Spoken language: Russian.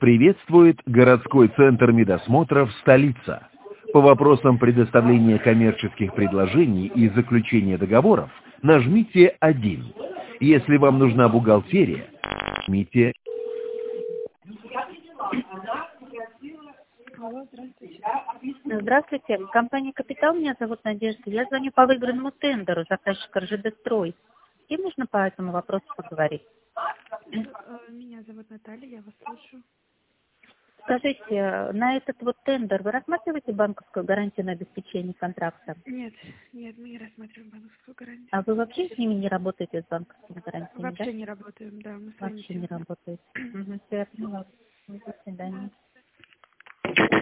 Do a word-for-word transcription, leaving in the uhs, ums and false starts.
Приветствует городской центр медосмотров «Столица». По вопросам предоставления коммерческих предложений и заключения договоров нажмите один. Если вам нужна бухгалтерия, нажмите. Алло, здравствуйте. Здравствуйте, компания «Капитал», меня зовут Надежда. Я звоню по выигранному тендеру, заказчик эр жэ дэ «Строй». И можно по этому вопросу поговорить? Меня зовут Наталья, я вас слышу. Скажите, на этот вот тендер вы рассматриваете банковскую гарантию на обеспечение контракта? Нет, нет, мы не рассматриваем банковскую гарантию. А вы вообще с ними не работаете, с банковскими гарантиями, Вообще да? не работаем, да, мы с вами Вообще не работаете. Угу, все, я поняла. До свидания.